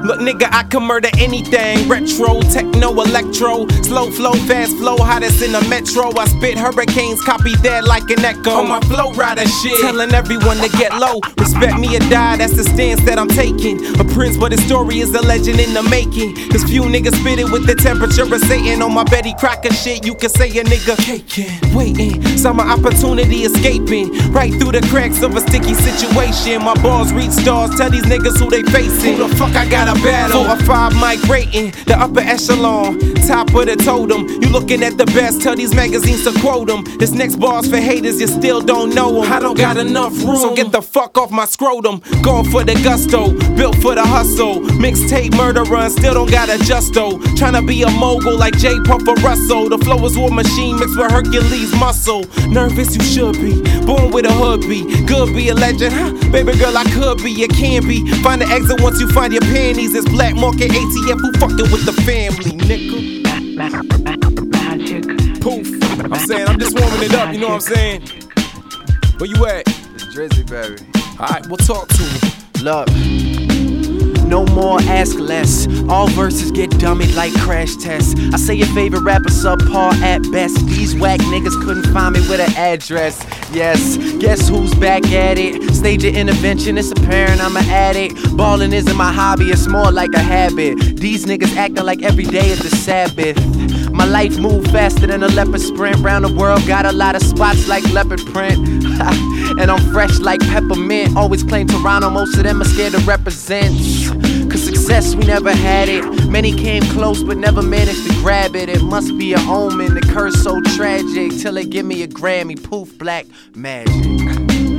Look, nigga, I can murder anything. Retro, techno, electro, slow flow, fast flow, hottest in the metro. I spit hurricanes, copy that like an echo. On my flow rider shit, telling everyone to get low. Respect me or die, that's the stance that I'm taking. A prince, but his story is a legend in the making. Cause few niggas spit it with the temperature of Satan. On my Betty Crocker shit, you can say a nigga caking, waiting, summer opportunity escaping. Right through the cracks of a sticky situation. My balls reach stars, tell these niggas who they facing. Who the fuck I got a battle? 4 or 5 mic rating, the upper echelon, top of the totem. You looking at the best, tell these magazines to quote them. This next bar's for haters, you still don't know them. I don't got enough room, so get the fuck off my scrotum. Going for the gusto, built for the hustle. Mixtape murderer and still don't got a justo. Tryna be a mogul like J. Puffer Russell. The flow is war machine mixed with Hercules muscle. Nervous you should be, born with a hood be. Good be a legend, huh? Baby girl I could be, you can be. Find the exit once you find your panties. It's black market ATF who fucking with the family, nigga. Poof, I'm saying, I'm just warming it up, you know what I'm saying? Where you at? It's Drizzy, baby. Alright, we'll talk to me. Look, no more, ask less. All verses get dummied like crash tests. I say your favorite rapper subpar at best. These whack niggas couldn't find me with an address. Yes, guess who's back at it? Stage of intervention, it's apparent I'm an addict. Ballin' isn't my hobby, it's more like a habit. These niggas acting like every day is the Sabbath. My life move faster than a leopard sprint. Round the world, got a lot of spots like leopard print. And I'm fresh like peppermint. Always claim Toronto, most of them are scared to represent. Cause success, we never had it. Many came close but never managed to grab it. It must be an omen, the curse so tragic. Till they give me a Grammy, poof, black magic.